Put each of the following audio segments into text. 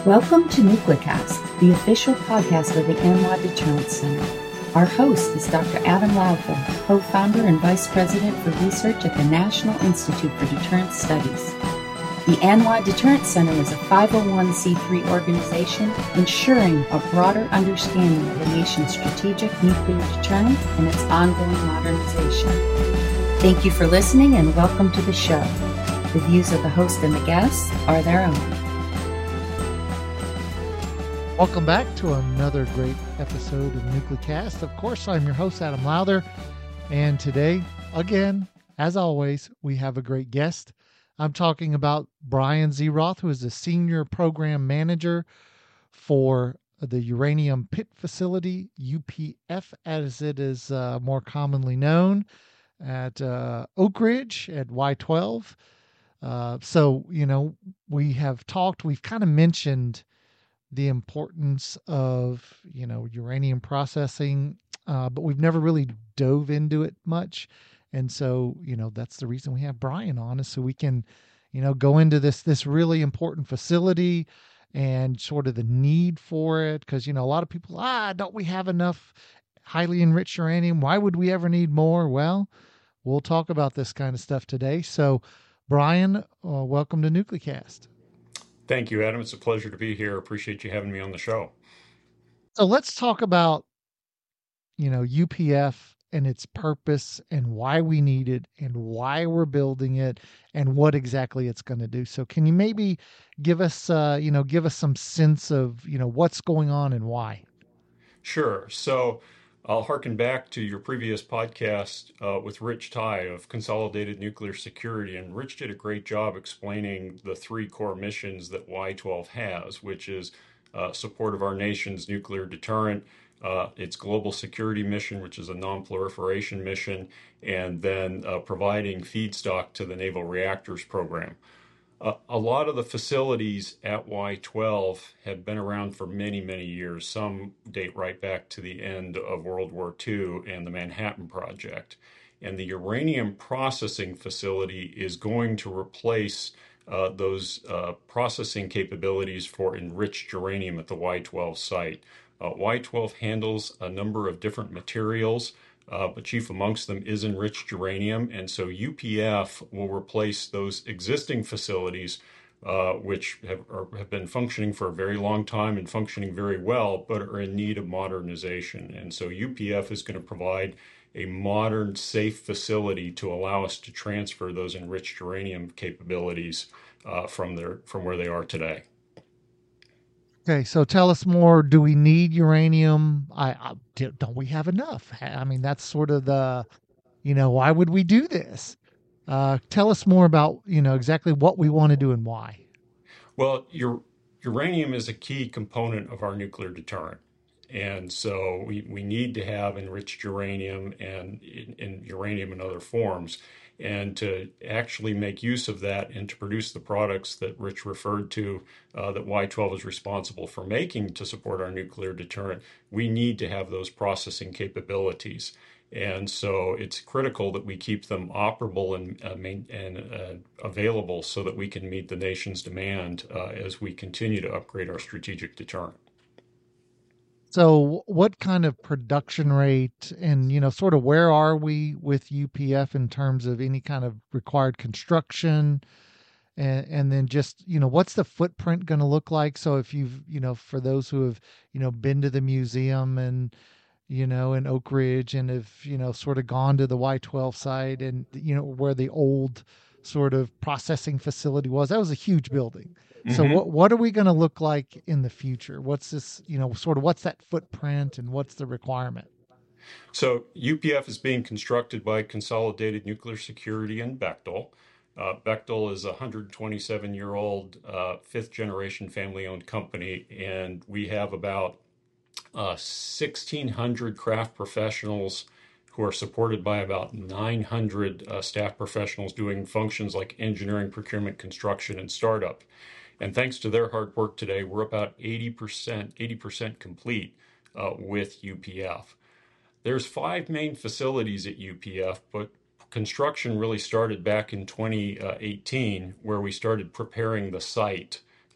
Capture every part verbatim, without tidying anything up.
Welcome to Nuclecast, the official podcast of the A N W A Deterrence Center. Our host is Doctor Adam Lowthor, co-founder and vice president for research at the National Institute for Deterrence Studies. The A N W A Deterrence Center is a five oh one c three organization ensuring a broader understanding of the nation's strategic nuclear deterrent and its ongoing modernization. Thank you for listening and welcome to the show. The views of the host and the guests are their own. Welcome back to another great episode of Nuclecast. Of course, I'm your host, Adam Lowther, and today, again, as always, we have a great guest. I'm talking about Brian Zeroth, who is the Senior Program Manager for the Uranium Pit Facility, U P F, as it is uh, more commonly known, at uh, Oak Ridge at Y twelve. Uh, so, you know, we have talked, we've kind of mentioned the importance of, you know, uranium processing, uh, but we've never really dove into it much. And so, you know, that's the reason we have Brian on, is so we can, you know, go into this, this really important facility and sort of the need for it. Cause, you know, a lot of people, ah, don't we have enough highly enriched uranium? Why would we ever need more? Well, we'll talk about this kind of stuff today. So Brian, uh, welcome to Nuclecast. Thank you, Adam. It's a pleasure to be here. Appreciate you having me on the show. So let's talk about, you know, U P F and its purpose and why we need it and why we're building it and what exactly it's going to do. So can you maybe give us, uh, you know, give us some sense of, you know, what's going on and why? Sure. So I'll harken back to your previous podcast uh, with Rich Ty of Consolidated Nuclear Security. And Rich did a great job explaining the three core missions that Y twelve has, which is uh, support of our nation's nuclear deterrent, uh, its global security mission, which is a non-proliferation mission, and then uh, providing feedstock to the Naval Reactors Program. Uh, a lot of the facilities at Y twelve have been around for many, many years. Some date right back to the end of World War Two and the Manhattan Project. And the uranium processing facility is going to replace uh, those uh, processing capabilities for enriched uranium at the Y twelve site. Uh, Y twelve handles a number of different materials, Uh, but chief amongst them is enriched uranium. And so U P F will replace those existing facilities, uh, which have, are, have been functioning for a very long time and functioning very well, but are in need of modernization. And so U P F is going to provide a modern, safe facility to allow us to transfer those enriched uranium capabilities uh, from their, from where they are today. Okay, so tell us more. Do we need uranium? I, I don't we have enough? I mean, that's sort of the, you know, why would we do this? Uh, tell us more about, you know, exactly what we want to do and why. Well, your, uranium is a key component of our nuclear deterrent. And so we, we need to have enriched uranium and in, in uranium in other forms. And to actually make use of that and to produce the products that Rich referred to uh, that Y twelve is responsible for making to support our nuclear deterrent, we need to have those processing capabilities. And so it's critical that we keep them operable and, uh, main, and uh, available so that we can meet the nation's demand uh, as we continue to upgrade our strategic deterrent. So what kind of production rate and, you know, sort of where are we with U P F in terms of any kind of required construction? And, and then just, you know, what's the footprint going to look like? So if you've, you know, for those who have, you know, been to the museum and, you know, in Oak Ridge and have, you know, sort of gone to the Y twelve site and, you know, where the old sort of processing facility was, that was a huge building. So Mm-hmm. what what are we going to look like in the future? What's this, you know, sort of what's that footprint and what's the requirement? So U P F is being constructed by Consolidated Nuclear Security and Bechtel. Uh, Bechtel is a one hundred twenty-seven-year-old uh, fifth-generation family-owned company, and we have about uh, sixteen hundred craft professionals who are supported by about nine hundred uh, staff professionals doing functions like engineering, procurement, construction, and startup. And thanks to their hard work today, we're about eighty percent, eighty percent complete uh, with U P F. There's five main facilities at U P F, but construction really started back in twenty eighteen, where we started preparing the site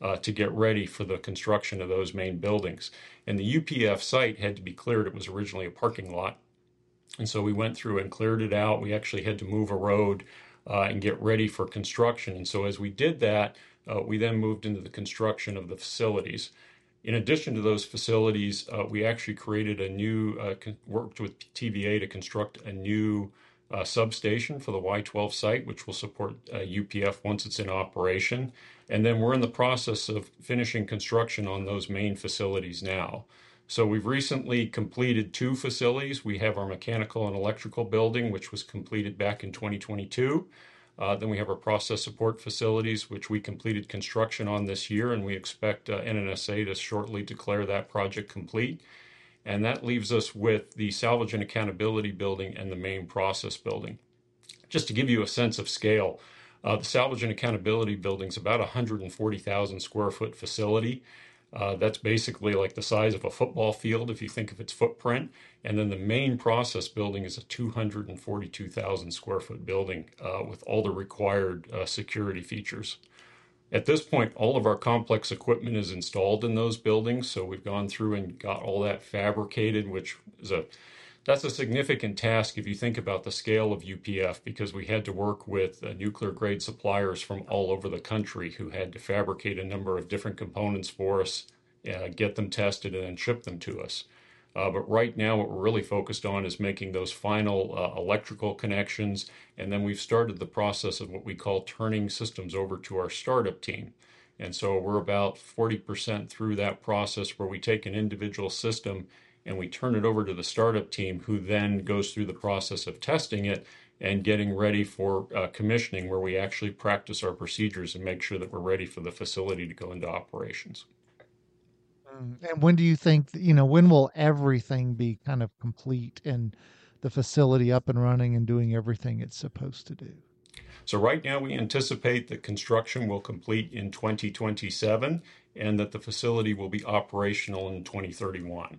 uh, to get ready for the construction of those main buildings. And the U P F site had to be cleared. It was originally a parking lot. And so we went through and cleared it out. We actually had to move a road uh, and get ready for construction. And so as we did that, uh, we then moved into the construction of the facilities. In addition to those facilities, uh, we actually created a new, uh, con- worked with T V A to construct a new uh, substation for the Y twelve site, which will support uh, U P F once it's in operation. And then we're in the process of finishing construction on those main facilities now. So we've recently completed two facilities. We have our mechanical and electrical building, which was completed back in twenty twenty-two. Uh, then we have our process support facilities, which we completed construction on this year, and we expect uh, N N S A to shortly declare that project complete. And that leaves us with the salvage and accountability building and the main process building. Just to give you a sense of scale, uh, the salvage and accountability building is about a one hundred forty thousand square foot facility. Uh, that's basically like the size of a football field if you think of its footprint. And then the main process building is a two hundred forty-two thousand square foot building uh, with all the required uh, security features. At this point, all of our complex equipment is installed in those buildings. So we've gone through and got all that fabricated, which is a that's a significant task if you think about the scale of U P F, because we had to work with uh, nuclear grade suppliers from all over the country who had to fabricate a number of different components for us, uh, get them tested, and then ship them to us. Uh, but right now, what we're really focused on is making those final uh, electrical connections. And then we've started the process of what we call turning systems over to our startup team. And so we're about forty percent through that process where we take an individual system and we turn it over to the startup team, who then goes through the process of testing it and getting ready for uh, commissioning, where we actually practice our procedures and make sure that we're ready for the facility to go into operations. And when do you think, you know, when will everything be kind of complete and the facility up and running and doing everything it's supposed to do? So right now we anticipate that construction will complete in twenty twenty-seven and that the facility will be operational in twenty thirty-one.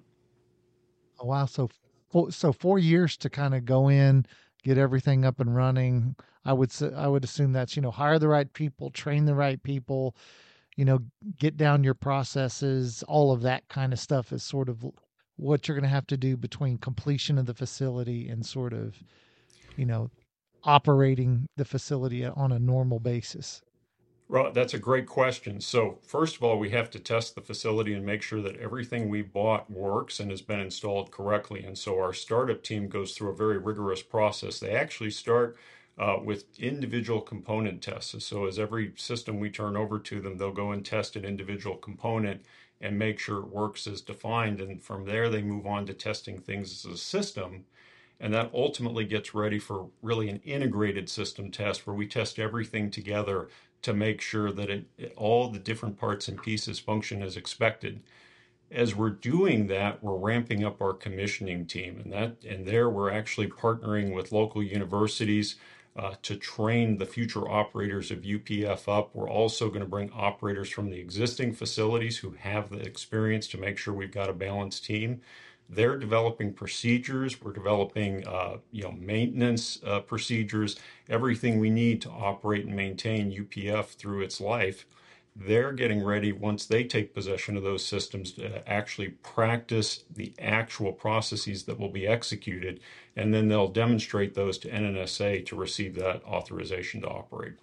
Oh, wow. So, four, so four years to kind of go in, get everything up and running. I would say, I would assume that's, you know, hire the right people, train the right people, you know, get down your processes, all of that kind of stuff is sort of what you're going to have to do between completion of the facility and sort of, you know, operating the facility on a normal basis. Well, that's a great question. So first of all, we have to test the facility and make sure that everything we bought works and has been installed correctly. And so our startup team goes through a very rigorous process. They actually start uh, with individual component tests. So as every system we turn over to them, they'll go and test an individual component and make sure it works as defined. And from there, they move on to testing things as a system. And that ultimately gets ready for really an integrated system test where we test everything together to make sure that it, it, all the different parts and pieces function as expected. As we're doing that, we're ramping up our commissioning team, and that and there we're actually partnering with local universities uh, to train the future operators of U P F up. We're also going to bring operators from the existing facilities who have the experience to make sure we've got a balanced team. They're developing procedures. We're developing, uh, you know, maintenance uh, procedures, everything we need to operate and maintain U P F through its life. They're getting ready once they take possession of those systems to actually practice the actual processes that will be executed, and then they'll demonstrate those to N N S A to receive that authorization to operate.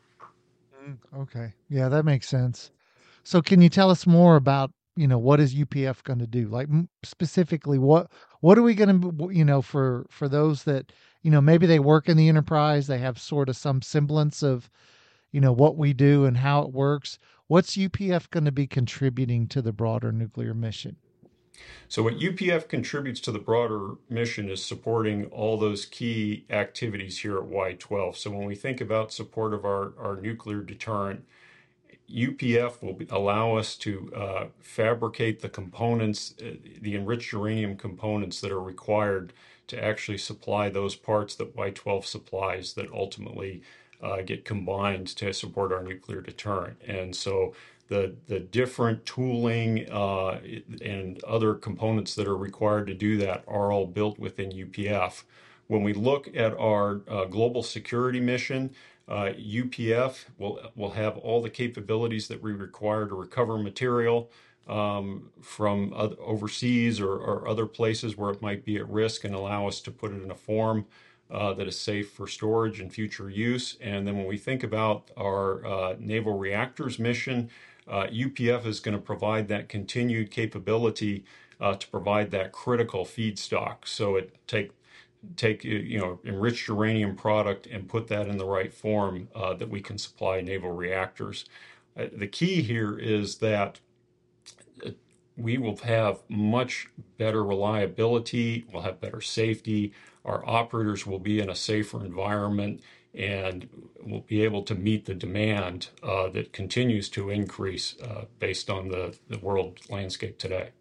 Okay. Yeah, that makes sense. So can you tell us more about, you know, what is U P F going to do? Like specifically, what what are we going to, you know, for for those that, you know, maybe they work in the enterprise, they have sort of some semblance of, you know, what we do and how it works. What's U P F going to be contributing to the broader nuclear mission? So what U P F contributes to the broader mission is supporting all those key activities here at Y twelve. So when we think about support of our, our nuclear deterrent, U P F will be, allow us to uh, fabricate the components, uh, the enriched uranium components that are required to actually supply those parts that Y twelve supplies that ultimately uh, get combined to support our nuclear deterrent. And so the the different tooling uh, and other components that are required to do that are all built within U P F. When we look at our uh, global security mission, Uh, U P F will will have all the capabilities that we require to recover material um, from other, overseas or, or other places where it might be at risk, and allow us to put it in a form uh, that is safe for storage and future use. And then when we think about our uh, naval reactors mission, uh, U P F is going to provide that continued capability uh, to provide that critical feedstock. So it take take you know enriched uranium product and put that in the right form uh, that we can supply naval reactors. Uh, the key here is that we will have much better reliability, we'll have better safety, our operators will be in a safer environment, and we'll be able to meet the demand uh, that continues to increase uh, based on the, the world landscape today.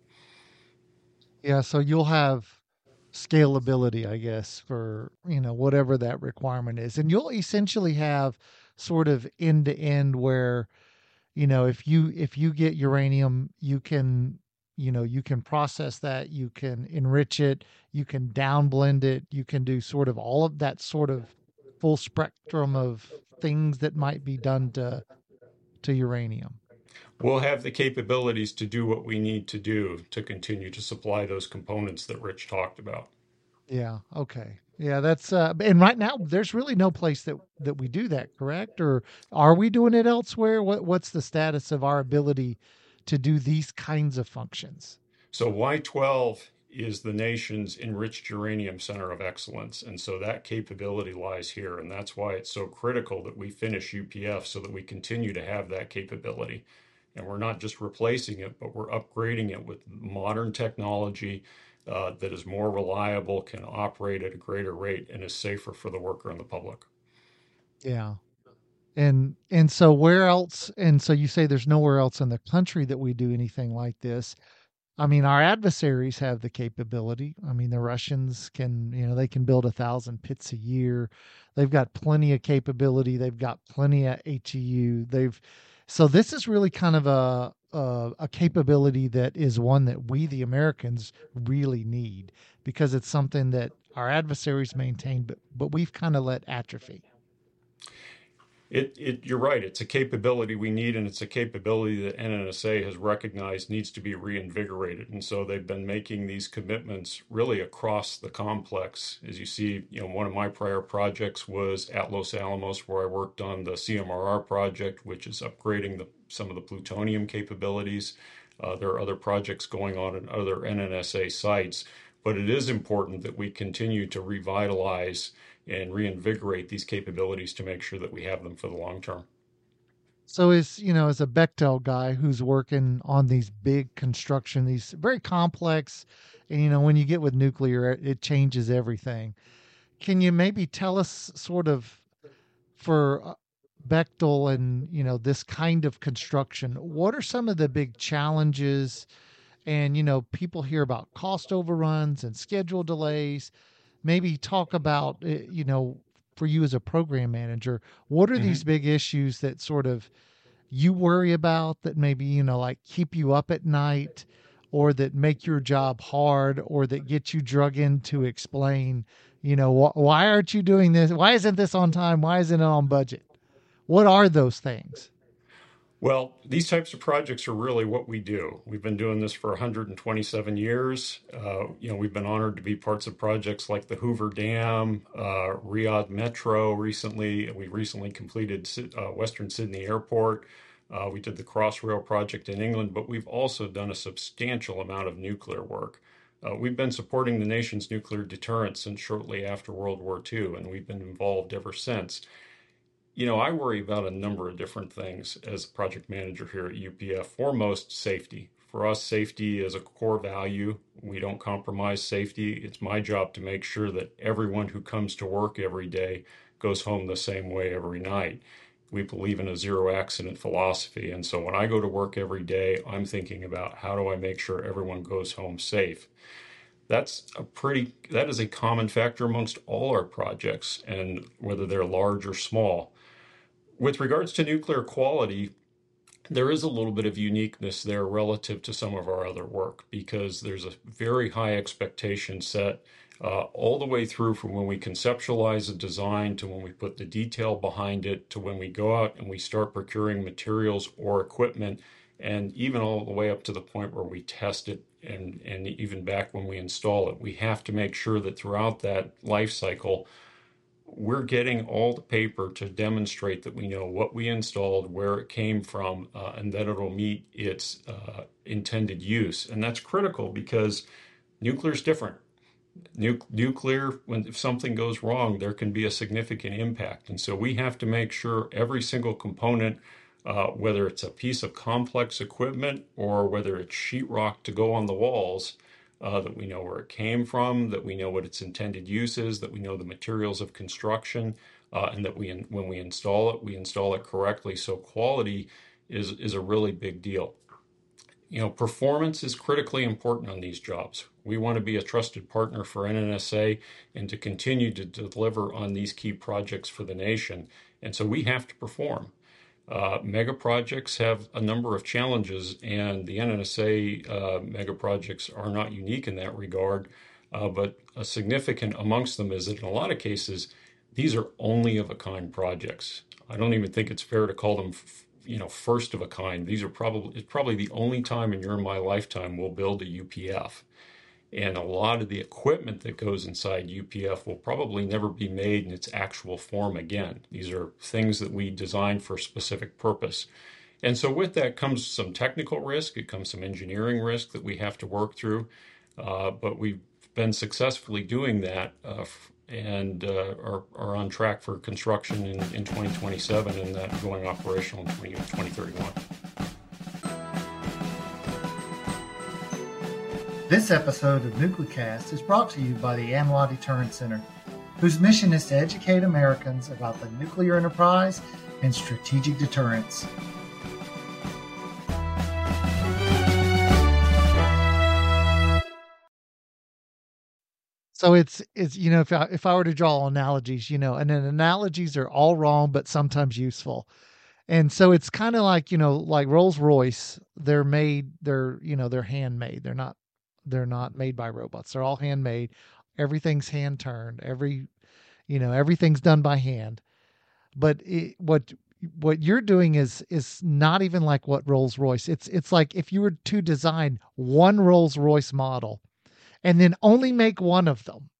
Yeah, so you'll have scalability, I guess, for, you know, whatever that requirement is. And you'll essentially have sort of end to end where, you know, if you if you get uranium, you can, you know, you can process that, you can enrich it, you can downblend it, you can do sort of all of that sort of full spectrum of things that might be done to to uranium. We'll have the capabilities to do what we need to do to continue to supply those components that Rich talked about. Yeah. Okay. Yeah, that's uh and right now there's really no place that that we do that, correct? Or are we doing it elsewhere? What what's the status of our ability to do these kinds of functions? So Y twelve is the nation's enriched uranium center of excellence. And so that capability lies here. And that's why it's so critical that we finish U P F so that we continue to have that capability. And we're not just replacing it, but we're upgrading it with modern technology uh, that is more reliable, can operate at a greater rate, and is safer for the worker and the public. Yeah. And and so where else and so you say there's nowhere else in the country that we do anything like this. I mean, our adversaries have the capability. I mean, the Russians can, you know, they can build a thousand pits a year. They've got plenty of capability. They've got plenty of H E U. They've, so this is really kind of a, a a capability that is one that we, the Americans, really need because it's something that our adversaries maintain, but but we've kind of let atrophy. It, it, you're right. It's a capability we need, and it's a capability that N N S A has recognized needs to be reinvigorated. And so they've been making these commitments really across the complex. As you see, you know, one of my prior projects was at Los Alamos, where I worked on the C M R R project, which is upgrading the, some of the plutonium capabilities. Uh, there are other projects going on in other N N S A sites, but it is important that we continue to revitalize and reinvigorate these capabilities to make sure that we have them for the long term. So as you know, as a Bechtel guy who's working on these big construction, these very complex, and you know, when you get with nuclear, it changes everything. Can you maybe tell us sort of for uh, Bechtel and you know this kind of construction, what are some of the big challenges? And you know, people hear about cost overruns and schedule delays. Maybe talk about uh, you know for you as a program manager, what are these Mm-hmm. big issues that sort of you worry about that maybe you know like keep you up at night or that make your job hard or that get you drug in to explain you know wh- why aren't you doing this, why isn't this on time, why isn't it on budget, what are those things? Well, these types of projects are really what we do. We've been doing this for one hundred twenty-seven years. Uh, you know, we've been honored to be parts of projects like the Hoover Dam, uh, Riyadh Metro recently. We recently completed Sy- uh, Western Sydney Airport. Uh, we did the Crossrail project in England, but we've also done a substantial amount of nuclear work. Uh, we've been supporting the nation's nuclear deterrence since shortly after World War two, and we've been involved ever since. You know, I worry about a number of different things as a project manager here at U P F. Foremost, safety. For us, safety is a core value. We don't compromise safety. It's my job to make sure that everyone who comes to work every day goes home the same way every night. We believe in a zero accident philosophy. And so when I go to work every day, I'm thinking about how do I make sure everyone goes home safe. That's a pretty, that is a common factor amongst all our projects, and whether they're large or small. With regards to nuclear quality, there is a little bit of uniqueness there relative to some of our other work because there's a very high expectation set uh, all the way through from when we conceptualize a design to when we put the detail behind it to when we go out and we start procuring materials or equipment, and even all the way up to the point where we test it and, and even back when we install it. We have to make sure that throughout that life cycle, we're getting all the paper to demonstrate that we know what we installed, where it came from, uh, and that it'll meet its uh, intended use. And that's critical because nuclear is different. Nu- nuclear, when if something goes wrong, there can be a significant impact. And so we have to make sure every single component, uh, whether it's a piece of complex equipment or whether it's sheetrock to go on the walls, uh, that we know where it came from, that we know what its intended use is, that we know the materials of construction, uh, and that we, in, when we install it, we install it correctly. So quality is is a really big deal. You know, performance is critically important on these jobs. We want to be a trusted partner for N N S A and to continue to deliver on these key projects for the nation. And so we have to perform. Uh, mega projects have a number of challenges, and the N N S A uh, mega projects are not unique in that regard. Uh, but a significant amongst them is that in a lot of cases, these are only of a kind projects. I don't even think it's fair to call them, you know, first of a kind. These are probably it's probably the only time in your and my lifetime we'll build a U P F. And a lot of the equipment that goes inside U P F will probably never be made in its actual form again. These are things that we design for a specific purpose. And so with that comes some technical risk. It comes some engineering risk that we have to work through. Uh, but we've been successfully doing that uh, and uh, are, are on track for construction in, in twenty twenty-seven and that going operational in twenty thirty-one. This episode of NucleCast is brought to you by the ANWA Deterrence Center, whose mission is to educate Americans about the nuclear enterprise and strategic deterrence. So it's it's you know if I, if I were to draw analogies, you know, and then analogies are all wrong, but sometimes useful. And so it's kind of like, you know, like Rolls-Royce, they're made, they're, you know, they're handmade. They're not, they're not made by robots. They're all handmade. Everything's hand turned. Every, you know, everything's done by hand. But it, what, what you're doing is, is not even like what Rolls-Royce. It's, it's like if you were to design one Rolls-Royce model and then only make one of them.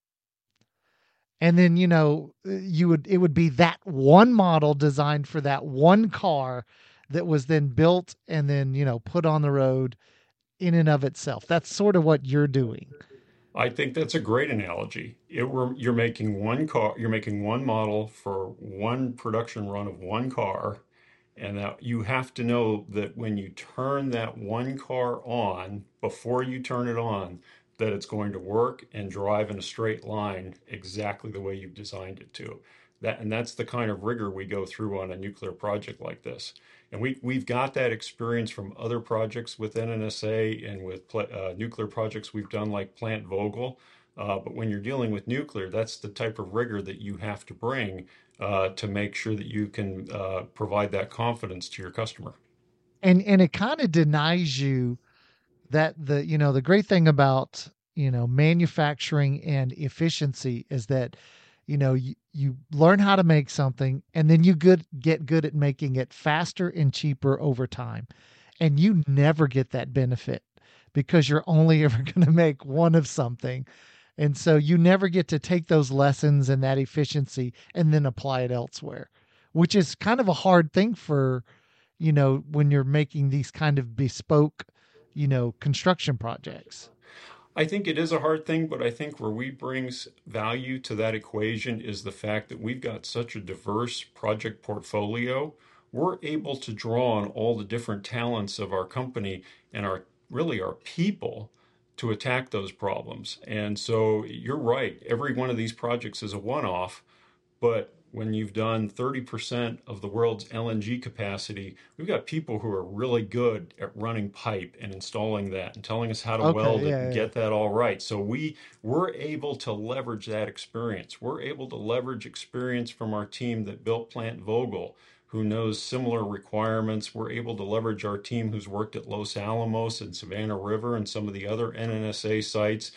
And then, you know, you would, it would be that one model designed for that one car that was then built and then, you know, put on the road in and of itself. That's sort of what you're doing. I think that's a great analogy. It were, you're making one car, you're making one model for one production run of one car. And that you have to know that when you turn that one car on, before you turn it on, that it's going to work and drive in a straight line exactly the way you've designed it to. That, and that's the kind of rigor we go through on a nuclear project like this. And we, we've got that experience from other projects with N N S A and with uh, nuclear projects we've done like Plant Vogtle. Uh, but when you're dealing with nuclear, that's the type of rigor that you have to bring uh, to make sure that you can uh, provide that confidence to your customer. And and it kind of denies you that the, you know, the great thing about, you know, manufacturing and efficiency is that, you know, you, you learn how to make something and then you good get good at making it faster and cheaper over time. And you never get that benefit because you're only ever going to make one of something. And so you never get to take those lessons and that efficiency and then apply it elsewhere, which is kind of a hard thing for, you know, when you're making these kind of bespoke, you know, construction projects. I think it is a hard thing, but I think where we bring value to that equation is the fact that we've got such a diverse project portfolio. We're able to draw on all the different talents of our company and our really our people to attack those problems. And so you're right. Every one of these projects is a one-off, but when you've done thirty percent of the world's L N G capacity, we've got people who are really good at running pipe and installing that and telling us how to Okay, weld it yeah, and yeah. get that all right. So we, we're able to leverage that experience. We're able to leverage experience from our team that built Plant Vogtle, who knows similar requirements. We're able to leverage our team who's worked at Los Alamos and Savannah River and some of the other N N S A sites,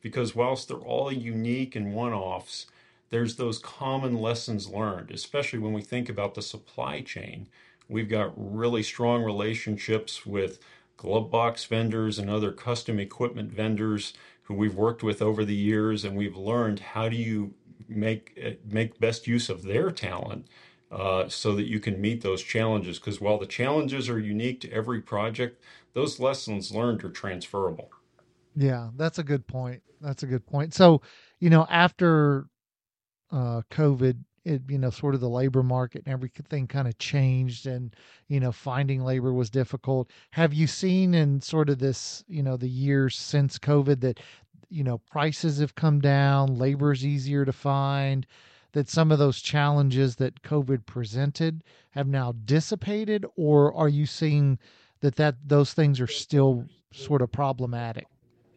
because whilst they're all unique and one-offs, there's those common lessons learned, especially when we think about the supply chain. We've got really strong relationships with glove box vendors and other custom equipment vendors who we've worked with over the years, and we've learned how do you make make best use of their talent uh, so that you can meet those challenges. Because while the challenges are unique to every project, those lessons learned are transferable. Yeah, that's a good point. That's a good point. So, you know, after uh, COVID, it, you know, sort of the labor market and everything kind of changed, and, you know, finding labor was difficult. Have you seen in sort of this, you know, the years since COVID that, you know, prices have come down, labor is easier to find, that some of those challenges that COVID presented have now dissipated, or are you seeing that that those things are still sort of problematic?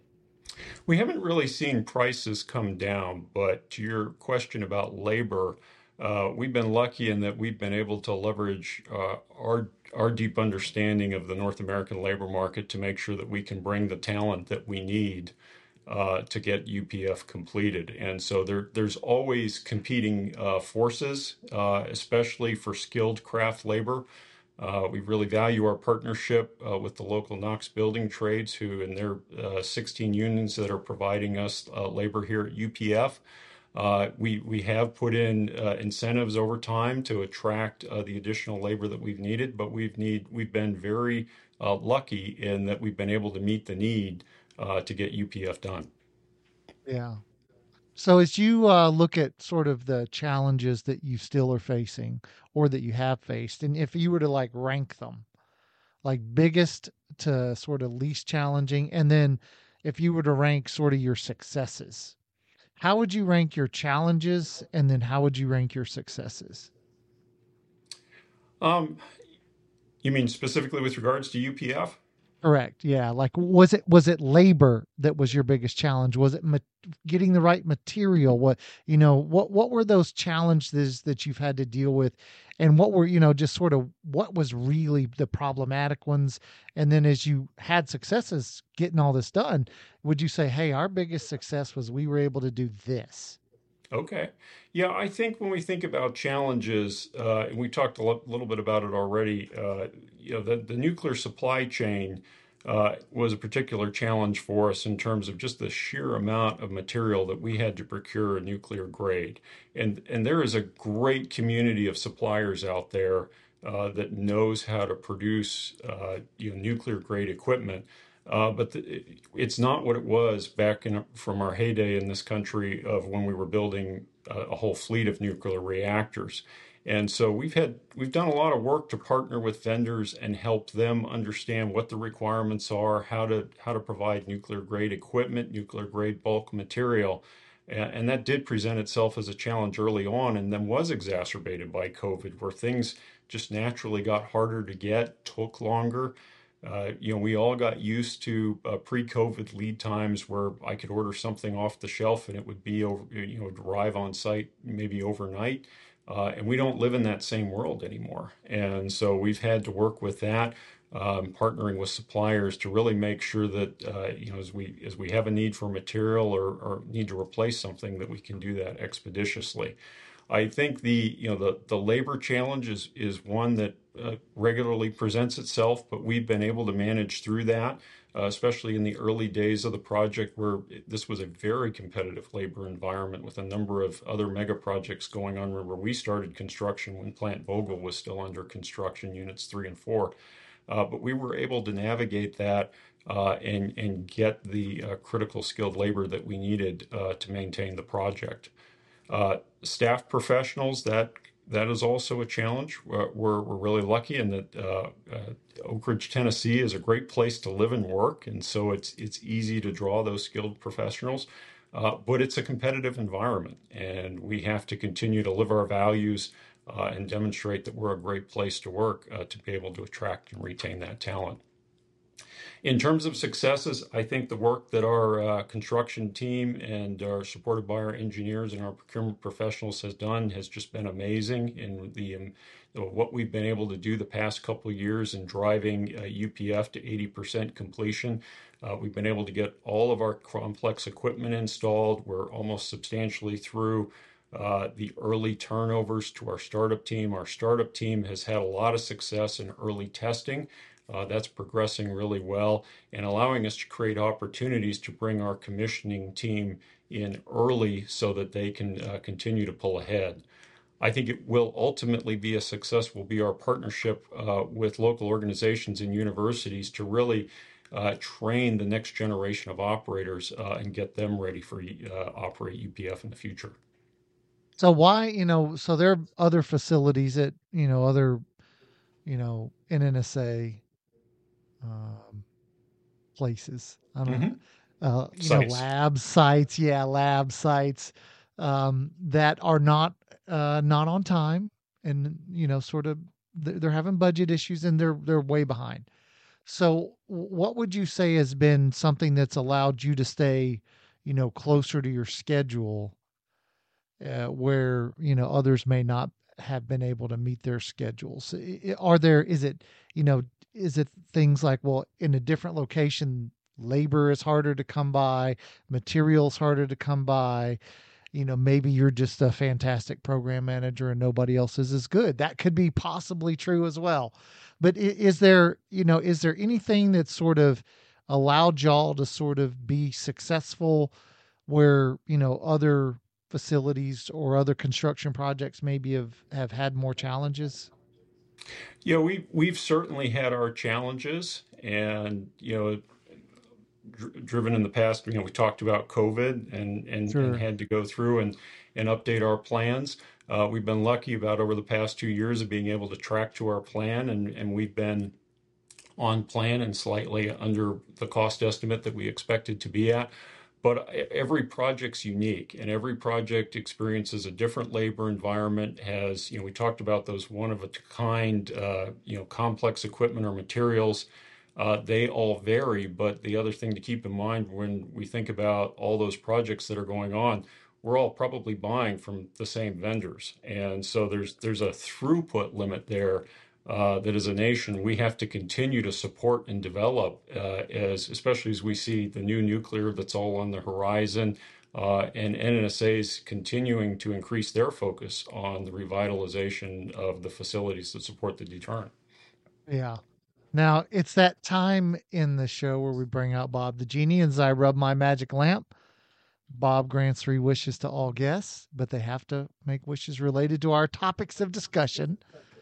We haven't really seen prices come down, but to your question about labor, uh, we've been lucky in that we've been able to leverage uh, our our deep understanding of the North American labor market to make sure that we can bring the talent that we need uh, to get U P F completed. And so there there's always competing uh, forces, uh, especially for skilled craft labor. Uh, we really value our partnership uh, with the local Knox Building Trades, who in their uh, sixteen unions that are providing us uh, labor here at U P F. Uh, we we have put in uh, incentives over time to attract uh, the additional labor that we've needed, but we've need we've been very uh, lucky in that we've been able to meet the need uh, to get U P F done. Yeah. So as you uh, look at sort of the challenges that you still are facing or that you have faced, and if you were to like rank them, like biggest to sort of least challenging, and then if you were to rank sort of your successes, how would you rank your challenges, and then how would you rank your successes? Um, you mean specifically with regards to U P F? Correct. Yeah. Like, was it was it labor that was your biggest challenge? Was it ma- getting the right material? What you know? What what were those challenges that you've had to deal with, and what were you know just sort of what was really the problematic ones? And then as you had successes getting all this done, would you say, "Hey, our biggest success was we were able to do this"? Okay. Yeah, I think when we think about challenges, uh, and we talked a lo- little bit about it already, uh, you know, the, the nuclear supply chain uh, was a particular challenge for us in terms of just the sheer amount of material that we had to procure nuclear grade. And and there is a great community of suppliers out there uh, that knows how to produce uh, you know, nuclear grade equipment. Uh, but the, it's not what it was back in from our heyday in this country of when we were building a, a whole fleet of nuclear reactors. And so we've had we've done a lot of work to partner with vendors and help them understand what the requirements are, how to how to provide nuclear grade equipment, nuclear grade bulk material. And, and that did present itself as a challenge early on, and then was exacerbated by COVID, where things just naturally got harder to get, took longer. Uh, you know, we all got used to uh, pre-COVID lead times where I could order something off the shelf and it would be over, you know, arrive on site maybe overnight. Uh, and we don't live in that same world anymore. And so we've had to work with that, um, partnering with suppliers to really make sure that uh, you know, as we as we have a need for material or, or need to replace something, that we can do that expeditiously. I think the you know the the labor challenge is is one that uh, regularly presents itself, but we've been able to manage through that, uh, especially in the early days of the project, where it, this was a very competitive labor environment with a number of other mega projects going on. Remember, we started construction when Plant Vogtle was still under construction, units three and four, uh, but we were able to navigate that. Uh, and and get the uh, critical skilled labor that we needed uh, to maintain the project. Uh, staff professionals, that that is also a challenge. Uh, we're, we're really lucky in that uh, uh, Oak Ridge, Tennessee is a great place to live and work, and so it's it's easy to draw those skilled professionals. Uh, but it's a competitive environment, and we have to continue to live our values uh, and demonstrate that we're a great place to work uh, to be able to attract and retain that talent. In terms of successes, I think the work that our uh, construction team and are supported by our engineers and our procurement professionals has done has just been amazing in the um, what we've been able to do the past couple of years in driving uh, U P F to eighty percent completion. Uh, we've been able to get all of our complex equipment installed. We're almost substantially through uh, the early turnovers to our startup team. Our startup team has had a lot of success in early testing. Uh, that's progressing really well and allowing us to create opportunities to bring our commissioning team in early so that they can uh, continue to pull ahead. I think it will ultimately be a success, will be our partnership uh, with local organizations and universities to really uh, train the next generation of operators uh, and get them ready for uh, operate U P F in the future. So why, you know, so there are other facilities at, you know, other, you know, N N S A um, places. I don't know, Mm-hmm. uh, you know, Sites. lab sites. Yeah, lab sites um, that are not uh, not on time, and you know, sort of they're they're having budget issues and they're they're way behind. So, what would you say has been something that's allowed you to stay, you know, closer to your schedule, uh, where you know others may not have been able to meet their schedules? I- Are there? Is it, you know, is it things like, well, in a different location, labor is harder to come by, materials harder to come by? You know, maybe you're just a fantastic program manager and nobody else is as good. That could be possibly true as well. But is there, you know, is there anything that sort of allowed y'all to sort of be successful where, you know, other facilities or other construction projects maybe have, have had more challenges? Yeah, we we've certainly had our challenges, and you know, dr- driven in the past. You know, we talked about COVID and and and Sure. had to go through and and update our plans. Uh, we've been lucky about over the past two years of being able to track to our plan, and and we've been on plan and slightly under the cost estimate that we expected to be at. But every project's unique, and every project experiences a different labor environment. Has, you know, we talked about those one of a kind, uh, you know, complex equipment or materials. Uh, they all vary, but the other thing to keep in mind when we think about all those projects that are going on, we're all probably buying from the same vendors, and so there's there's a throughput limit there uh, that as a nation we have to continue to support and develop, uh, as especially as we see the new nuclear that's all on the horizon, uh, and N N S A's continuing to increase their focus on the revitalization of the facilities that support the deterrent. Yeah. Now it's that time in the show where we bring out Bob the Genie and as I rub my magic lamp. Bob grants three wishes to all guests, but they have to make wishes related to our topics of discussion.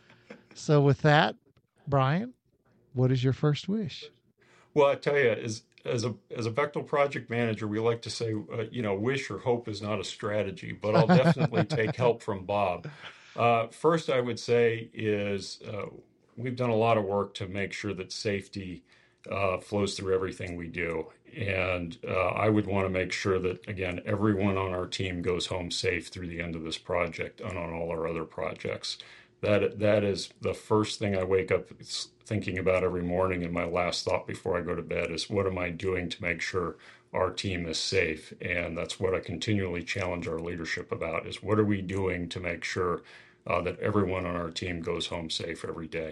So, with that, Brian, what is your first wish? Well, I tell you, as as a as a Bechtel project manager, we like to say, uh, you know, wish or hope is not a strategy, but I'll definitely take help from Bob. Uh, first, I would say is uh, we've done a lot of work to make sure that safety uh, flows through everything we do, and uh, I would want to make sure that again, everyone on our team goes home safe through the end of this project and on all our other projects. That that is the first thing I wake up thinking about every morning, and my last thought before I go to bed is what am I doing to make sure our team is safe? And that's what I continually challenge our leadership about is what are we doing to make sure uh, that everyone on our team goes home safe every day.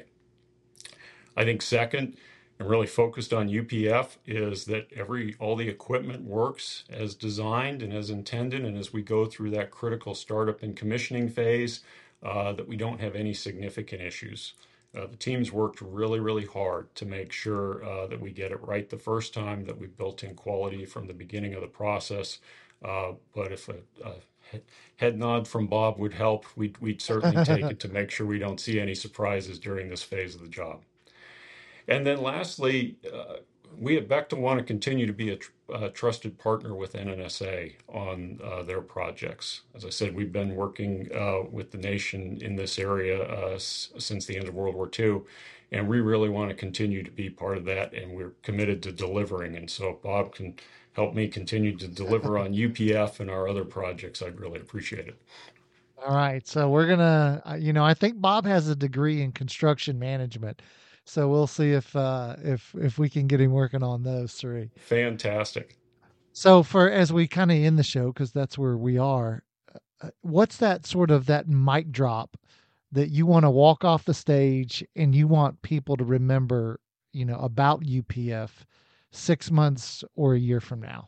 I think second, and really focused on U P F, is that every all the equipment works as designed and as intended, and as we go through that critical startup and commissioning phase, uh, that we don't have any significant issues. Uh, the team's worked really, really hard to make sure uh, that we get it right the first time, that we've built in quality from the beginning of the process. Uh, but if a, a head nod from Bob would help, we'd, we'd certainly take it to make sure we don't see any surprises during this phase of the job. And then lastly, uh, we at Bechtel want to continue to be a, tr- a trusted partner with N N S A on uh, their projects. As I said, we've been working uh, with the nation in this area uh, s- since the end of World War Two, and we really want to continue to be part of that, and we're committed to delivering. And so if Bob can help me continue to deliver on U P F and our other projects, I'd really appreciate it. All right. So, we're going to, uh, you know, I think Bob has a degree in construction management. So, we'll see if, uh, if, if we can get him working on those three. Fantastic. So, for as we kind of end the show, because that's where we are, uh, what's that sort of that mic drop that you want to walk off the stage and you want people to remember, you know, about U P F six months or a year from now?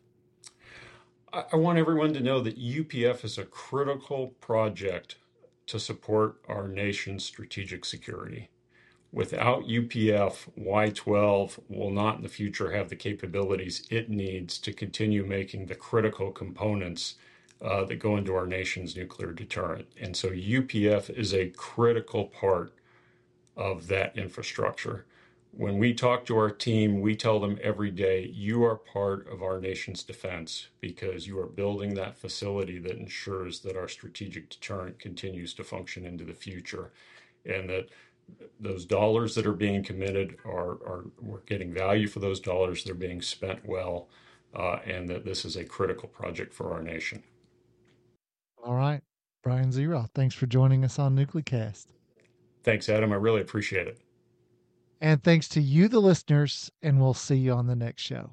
I want everyone to know that U P F is a critical project to support our nation's strategic security. Without U P F, Y twelve will not in the future have the capabilities it needs to continue making the critical components uh, that go into our nation's nuclear deterrent. And so U P F is a critical part of that infrastructure. When we talk to our team, we tell them every day, you are part of our nation's defense because you are building that facility that ensures that our strategic deterrent continues to function into the future, and that those dollars that are being committed are, are we're getting value for those dollars, they're being spent well, uh, and that this is a critical project for our nation. All right. Brian Zeroth, thanks for joining us on NucleCast. Thanks, Adam. I really appreciate it. And thanks to you, the listeners, and we'll see you on the next show.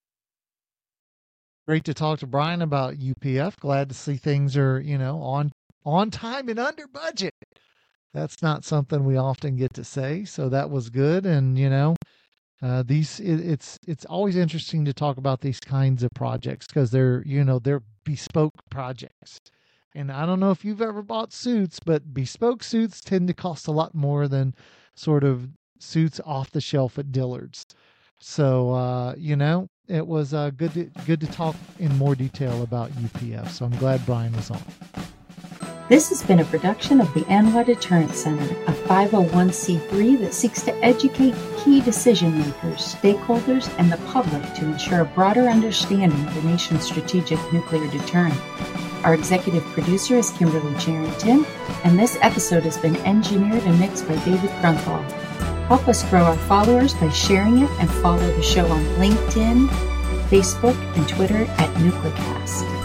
Great to talk to Brian about U P F. Glad to see things are, you know, on on time and under budget. That's not something we often get to say, so that was good. And, you know, uh, these it, it's it's always interesting to talk about these kinds of projects because they're, you know, they're bespoke projects. And I don't know if you've ever bought suits, but bespoke suits tend to cost a lot more than sort of suits off the shelf at Dillard's. So, uh, you know, it was uh, good to, good to talk in more detail about U P F. So I'm glad Brian was on. This has been a production of the ANWA Deterrence Center, a five oh one c three that seeks to educate key decision makers, stakeholders, and the public to ensure a broader understanding of the nation's strategic nuclear deterrent. Our executive producer is Kimberly Charrington, and this episode has been engineered and mixed by David Krumthal. Help us grow our followers by sharing it and follow the show on LinkedIn, Facebook, and Twitter at NucleCast.